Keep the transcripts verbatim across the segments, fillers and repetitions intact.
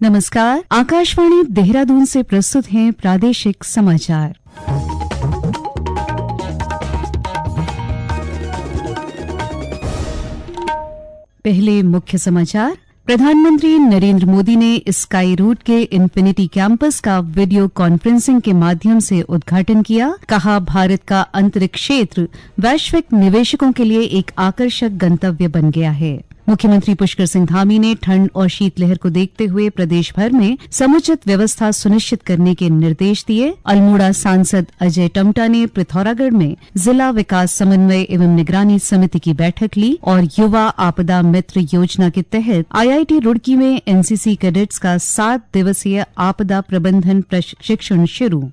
नमस्कार, आकाशवाणी देहरादून से प्रस्तुत हैं प्रादेशिक समाचार। पहले मुख्य समाचार। प्रधानमंत्री नरेंद्र मोदी ने स्काई रूट के इन्फिनिटी कैंपस का वीडियो कॉन्फ्रेंसिंग के माध्यम से उद्घाटन किया। कहा, भारत का अंतरिक्ष क्षेत्र वैश्विक निवेशकों के लिए एक आकर्षक गंतव्य बन गया है। मुख्यमंत्री पुष्कर सिंह धामी ने ठंड और शीतलहर को देखते हुए प्रदेश भर में समुचित व्यवस्था सुनिश्चित करने के निर्देश दिए। अल्मोड़ा सांसद अजय टम्टा ने पिथौरागढ़ में जिला विकास समन्वय एवं निगरानी समिति की बैठक ली और युवा आपदा मित्र योजना के तहत आईआईटी रुड़की में एनसीसी कैडेट्स का सात दिवसीय आपदा प्रबंधन प्रशिक्षण शुरू।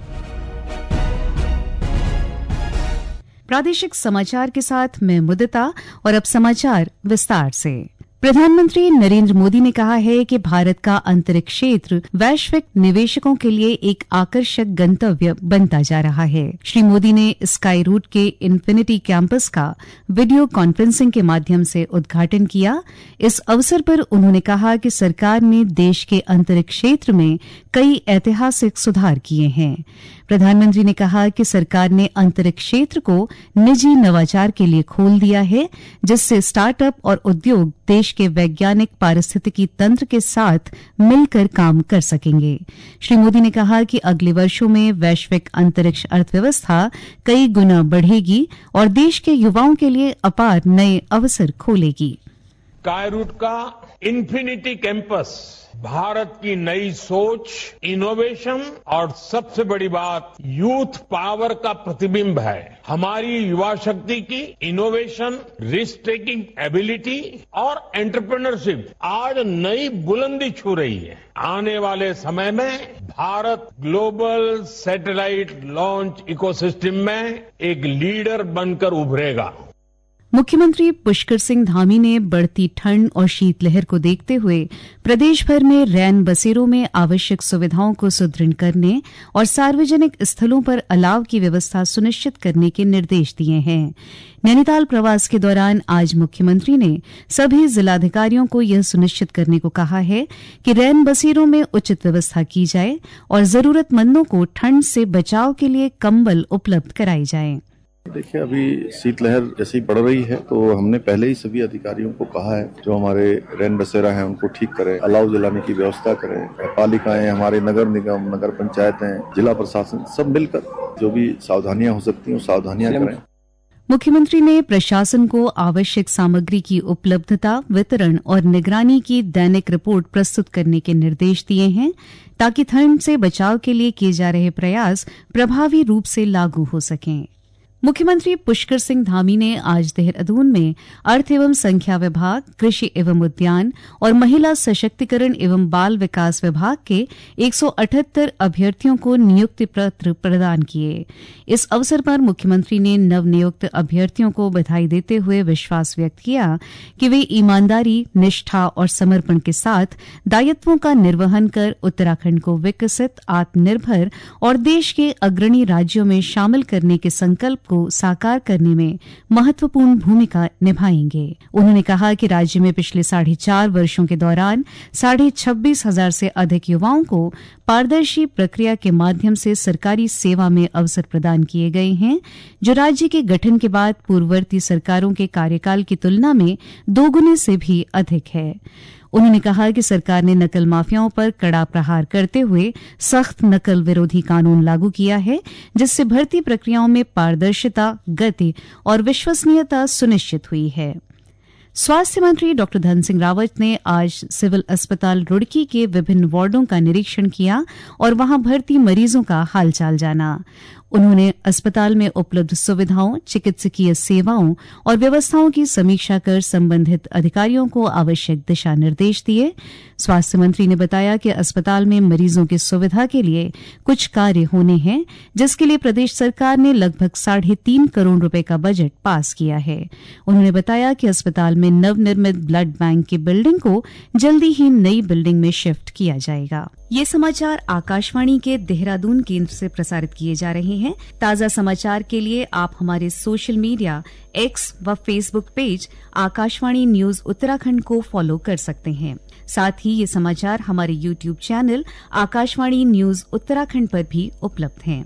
प्रादेशिक समाचार के साथ मैं मुदिता और अब समाचार विस्तार से। प्रधानमंत्री नरेंद्र मोदी ने कहा है कि भारत का अंतरिक्ष क्षेत्र वैश्विक निवेशकों के लिए एक आकर्षक गंतव्य बनता जा रहा है। श्री मोदी ने स्काई रूट के इन्फिनिटी कैंपस का वीडियो कॉन्फ्रेंसिंग के माध्यम से उद्घाटन किया। इस अवसर पर उन्होंने कहा कि सरकार ने देश के अंतरिक्ष क्षेत्र में कई ऐतिहासिक सुधार किए हैं। प्रधानमंत्री ने कहा कि सरकार ने अंतरिक्ष क्षेत्र को निजी नवाचार के लिए खोल दिया है, जिससे स्टार्टअप और उद्योग देश के वैज्ञानिक पारिस्थितिकी तंत्र के साथ मिलकर काम कर सकेंगे। श्री मोदी ने कहा कि अगले वर्षों में वैश्विक अंतरिक्ष अर्थव्यवस्था कई गुना बढ़ेगी और देश के युवाओं के लिए अपार नए अवसर खोलेगी। स्काई रूट का इन्फिनिटी कैंपस भारत की नई सोच, इनोवेशन और सबसे बड़ी बात यूथ पावर का प्रतिबिंब है। हमारी युवा शक्ति की इनोवेशन, रिस्क टेकिंग एबिलिटी और एंटरप्रेन्योरशिप आज नई बुलंदी छू रही है। आने वाले समय में Bharat global satellite launch ecosystem में एक लीडर बनकर उभरेगा। मुख्यमंत्री पुष्कर सिंह धामी ने बढ़ती ठंड और शीतलहर को देखते हुए प्रदेश भर में रैन बसेरों में आवश्यक सुविधाओं को सुदृढ़ करने और सार्वजनिक स्थलों पर अलाव की व्यवस्था सुनिश्चित करने के निर्देश दिए हैं। नैनीताल प्रवास के दौरान आज मुख्यमंत्री ने सभी जिलाधिकारियों को यह सुनिश्चित करने को कहा है कि रैन बसेरों में उचित व्यवस्था की जाए और जरूरतमंदों को ठंड से बचाव के लिए कंबल उपलब्ध कराए जाएं। देखिए, अभी शीतलहर जैसे ही बढ़ रही है तो हमने पहले ही सभी अधिकारियों को कहा है जो हमारे रैन बसेरा हैं उनको ठीक करें, अलाव जलाने की व्यवस्था करें। पालिकाएं, हमारे नगर निगम, नगर पंचायतें, जिला प्रशासन सब मिलकर जो भी सावधानियां हो सकती हैं वो सावधानियां करें। मुख्यमंत्री ने प्रशासन को आवश्यक सामग्री की उपलब्धता, वितरण और निगरानी की दैनिक रिपोर्ट प्रस्तुत करने के निर्देश दिए हैं ताकि ठंड से बचाव के लिए किए जा रहे प्रयास प्रभावी रूप से लागू हो सकें। मुख्यमंत्री पुष्कर सिंह धामी ने आज देहरादून में अर्थ एवं संख्या विभाग, कृषि एवं उद्यान और महिला सशक्तिकरण एवं बाल विकास विभाग के एक सौ अठहत्तर अभ्यर्थियों को नियुक्ति पत्र प्रदान किए। इस अवसर पर मुख्यमंत्री ने नवनियुक्त अभ्यर्थियों को बधाई देते हुए विश्वास व्यक्त किया कि वे ईमानदारी, निष्ठा और समर्पण के साथ दायित्वों का निर्वहन कर उत्तराखंड को विकसित, आत्मनिर्भर और देश के अग्रणी राज्यों में शामिल करने के संकल्प को साकार करने में महत्वपूर्ण भूमिका निभाएंगे। उन्होंने कहा कि राज्य में पिछले साढ़े चार वर्षों के दौरान साढ़े छब्बीस हजार से अधिक युवाओं को पारदर्शी प्रक्रिया के माध्यम से सरकारी सेवा में अवसर प्रदान किए गए हैं, जो राज्य के गठन के बाद पूर्ववर्ती सरकारों के कार्यकाल की तुलना में दोगुने से भी अधिक है। उन्होंने कहा कि सरकार ने नकल माफियाओं पर कड़ा प्रहार करते हुए सख्त नकल विरोधी कानून लागू किया है, जिससे भर्ती प्रक्रियाओं में पारदर्शिता, गति और विश्वसनीयता सुनिश्चित हुई है। स्वास्थ्य मंत्री डॉ धन सिंह रावत ने आज सिविल अस्पताल रुड़की के विभिन्न वार्डों का निरीक्षण किया और वहां भर्ती मरीजों का हालचाल जाना। उन्होंने अस्पताल में उपलब्ध सुविधाओं, चिकित्सकीय सेवाओं और व्यवस्थाओं की समीक्षा कर संबंधित अधिकारियों को आवश्यक दिशा निर्देश दिए। स्वास्थ्य मंत्री ने बताया कि अस्पताल में मरीजों की सुविधा के लिए कुछ कार्य होने हैं, जिसके लिए प्रदेश सरकार ने लगभग साढ़े तीन करोड़ रुपए का बजट पास किया है। उन्होंने बताया कि अस्पताल में नवनिर्मित ब्लड बैंक की बिल्डिंग को जल्दी ही नई बिल्डिंग में शिफ्ट किया जाएगा। ये समाचार आकाशवाणी के देहरादून केंद्र से प्रसारित किए जा रहे हैं। ताजा समाचार के लिए आप हमारे सोशल मीडिया एक्स व Facebook page Akashvani news Uttarakhand को फॉलो कर सकते हैं। साथ ही ये समाचार हमारे YouTube channel Akashvani news Uttarakhand पर भी उपलब्ध हैं।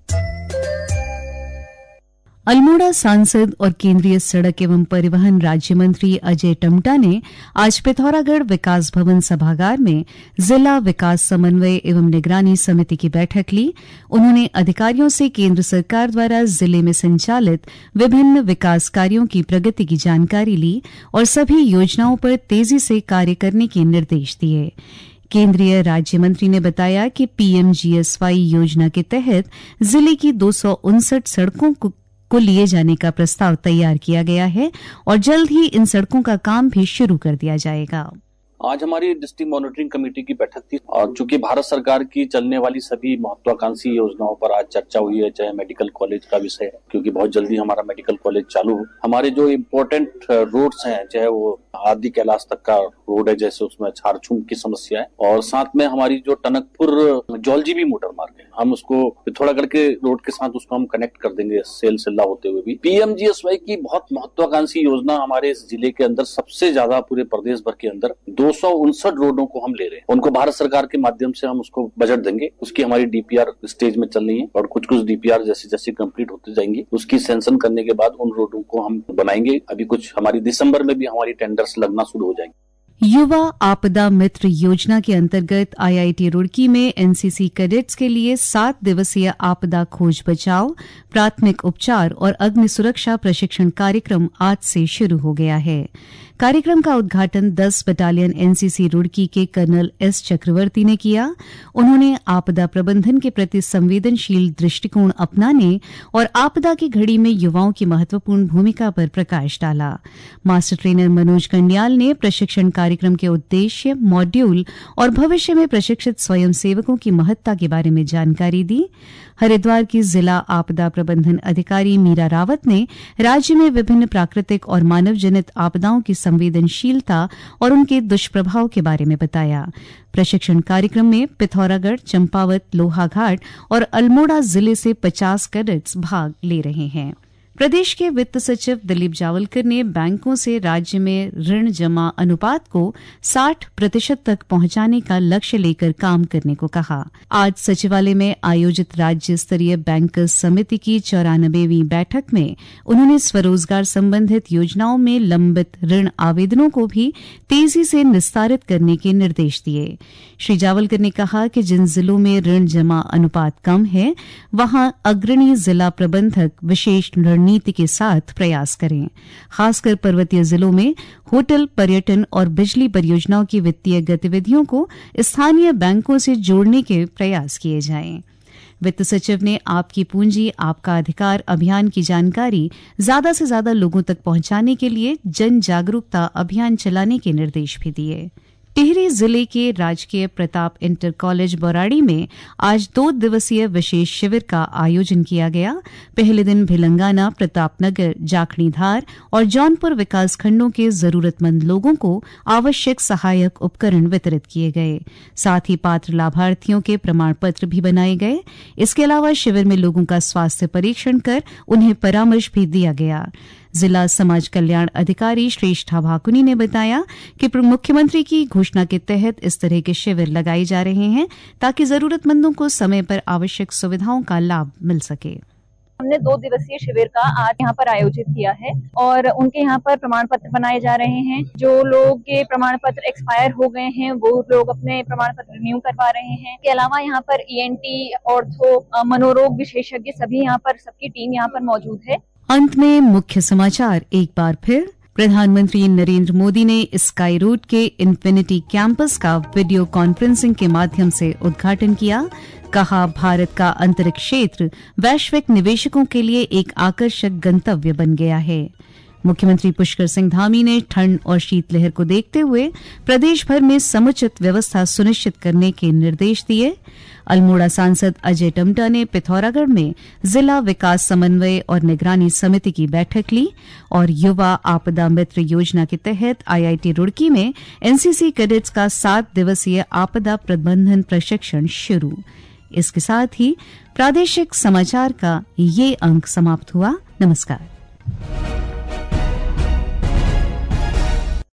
अल्मोड़ा सांसद और केंद्रीय सड़क एवं परिवहन राज्य मंत्री अजय टम्टा ने आज पिथौरागढ़ विकास भवन सभागार में जिला विकास समन्वय एवं निगरानी समिति की बैठक ली। उन्होंने अधिकारियों से केंद्र सरकार द्वारा जिले में संचालित विभिन्न विकास कार्यों की प्रगति की जानकारी ली और सभी योजनाओं पर तेजी से कार्य करने के निर्देश दिए। केंद्रीय राज्य मंत्री ने बताया कि पीएमजीएसवाई योजना के तहत जिले की दो सौ उनसठ सड़कों को को लिए जाने का प्रस्ताव तैयार किया गया है और जल्द ही इन सड़कों का काम भी शुरू कर दिया जाएगा। आज हमारी डिस्ट्रिक्ट मॉनिटरिंग कमेटी की बैठक थी और चूंकि भारत सरकार की चलने वाली सभी महत्वाकांक्षी योजनाओं पर आज चर्चा हुई है, चाहे मेडिकल कॉलेज का विषय है क्योंकि बहुत जल्दी हमारा मेडिकल कॉलेज चालू हो, हमारे जो इम्पोर्टेंट रोड्स हैं चाहे वो आदि कैलाश तक का रोड है जैसे उसमें छारछूम की समस्या है और साथ में हमारी जो टनकपुर जौलजीबी मोटर मार्ग है हम उसको पिथौरागढ़ के रोड के साथ उसको हम कनेक्ट कर देंगे सेल सिल्ला होते हुए भी। पीएमजीएसवाई की बहुत महत्वाकांक्षी योजना हमारे इस जिले के अंदर सबसे ज्यादा पूरे प्रदेश भर के अंदर दो सौ उनसठ रोडों को हम ले रहे हैं, उनको भारत सरकार के माध्यम से हम उसको बजट देंगे। उसकी हमारी डीपीआर स्टेज में चल रही है और कुछ कुछ डीपीआर जैसे जैसे कंप्लीट होते जाएंगे उसकी सैंक्शन करने के बाद उन रोडों को हम बनाएंगे। अभी कुछ हमारी दिसंबर में भी हमारी टेंडर्स लगना शुरू हो जाएंगे। युवा आपदा मित्र योजना के अंतर्गत आईआईटी रुड़की में एनसीसी कैडेट्स के लिए सात दिवसीय आपदा खोज बचाव, प्राथमिक उपचार और अग्नि सुरक्षा प्रशिक्षण कार्यक्रम आज से शुरू हो गया है। कार्यक्रम का उद्घाटन दस बटालियन एनसीसी रुड़की के कर्नल एस चक्रवर्ती ने किया। उन्होंने आपदा प्रबंधन के प्रति संवेदनशील दृष्टिकोण अपनाने और आपदा की घड़ी में युवाओं की महत्वपूर्ण भूमिका पर प्रकाश डाला। मास्टर ट्रेनर मनोज कंडियाल ने प्रशिक्षण कार्यक्रम के उद्देश्य, मॉड्यूल और भविष्य में प्रशिक्षित स्वयंसेवकों की महत्ता के बारे में जानकारी दी। हरिद्वार की जिला आपदा प्रबंधन अधिकारी मीरा रावत ने राज्य में विभिन्न प्राकृतिक और मानव जनित आपदाओं की संवेदनशीलता और उनके दुष्प्रभाव के बारे में बताया। प्रशिक्षण कार्यक्रम में पिथौरागढ़, चंपावत, लोहाघाट और अल्मोड़ा जिले से पचास कैडेट्स भाग ले रहे हैं। प्रदेश के वित्त सचिव दिलीप जावलकर ने बैंकों से राज्य में ऋण जमा अनुपात को साठ प्रतिशत तक पहुंचाने का लक्ष्य लेकर काम करने को कहा। आज सचिवालय में आयोजित राज्य स्तरीय बैंकर्स समिति की चौरानबेवीं बैठक में उन्होंने स्वरोजगार संबंधित योजनाओं में लंबित ऋण आवेदनों को भी तेजी से निस्तारित करने के निर्देश दिए। श्री जावलकर ने कहा कि जिन जिलों में ऋण जमा अनुपात कम है वहां अग्रणी जिला प्रबंधक विशेष रणनीति के साथ प्रयास करें। खासकर पर्वतीय जिलों में होटल, पर्यटन और बिजली परियोजनाओं की वित्तीय गतिविधियों को स्थानीय बैंकों से जोड़ने के प्रयास किए जाएं। वित्त सचिव ने आपकी पूंजी आपका अधिकार अभियान की जानकारी ज्यादा से ज्यादा लोगों तक पहुंचाने के लिए जन जागरूकता अभियान चलाने के निर्देश भी दिए। टिहरी जिले के राजकीय प्रताप इंटर कॉलेज बौराड़ी में आज दो दिवसीय विशेष शिविर का आयोजन किया गया। पहले दिन भिलंगाना, प्रतापनगर, जाखणीधार और जौनपुर विकास खंडों के जरूरतमंद लोगों को आवश्यक सहायक उपकरण वितरित किए गए। साथ ही पात्र लाभार्थियों के प्रमाण पत्र भी बनाए गए। इसके अलावा शिविर में लोगों का स्वास्थ्य परीक्षण कर उन्हें परामर्श भी दिया गया। जिला समाज कल्याण अधिकारी श्रेष्ठा भाकुनी ने बताया कि मुख्यमंत्री की घोषणा के तहत इस तरह के शिविर लगाए जा रहे हैं ताकि जरूरतमंदों को समय पर आवश्यक सुविधाओं का लाभ मिल सके। हमने दो दिवसीय शिविर का आज यहाँ पर आयोजित किया है और उनके यहाँ पर प्रमाण पत्र बनाए जा रहे हैं। जो लोग के प्रमाण पत्र एक्सपायर हो गए हैं वो लोग अपने प्रमाण पत्र रिन्यू करवा रहे हैं। इसके अलावा यहाँ पर ईएनटी, ऑर्थो, मनोरोग विशेषज्ञ सभी यहाँ पर सबकी टीम यहाँ पर मौजूद है। अंत में मुख्य समाचार एक बार फिर। प्रधानमंत्री नरेंद्र मोदी ने स्काई रूट के इन्फिनिटी कैंपस का वीडियो कॉन्फ्रेंसिंग के माध्यम से उद्घाटन किया। कहा, भारत का अंतरिक्ष क्षेत्र वैश्विक निवेशकों के लिए एक आकर्षक गंतव्य बन गया है। मुख्यमंत्री पुष्कर सिंह धामी ने ठंड और शीतलहर को देखते हुए प्रदेश भर में समुचित व्यवस्था सुनिश्चित करने के निर्देश दिए। अल्मोड़ा सांसद अजय टम्टा ने पिथौरागढ़ में जिला विकास समन्वय और निगरानी समिति की बैठक ली और युवा आपदा मित्र योजना के तहत आईआईटी रुड़की में एनसीसी कैडेट्स का सात दिवसीय आपदा प्रबंधन प्रशिक्षण शुरू। इसके साथ ही प्रादेशिक समाचार का ये अंक समाप्त हुआ। नमस्कार।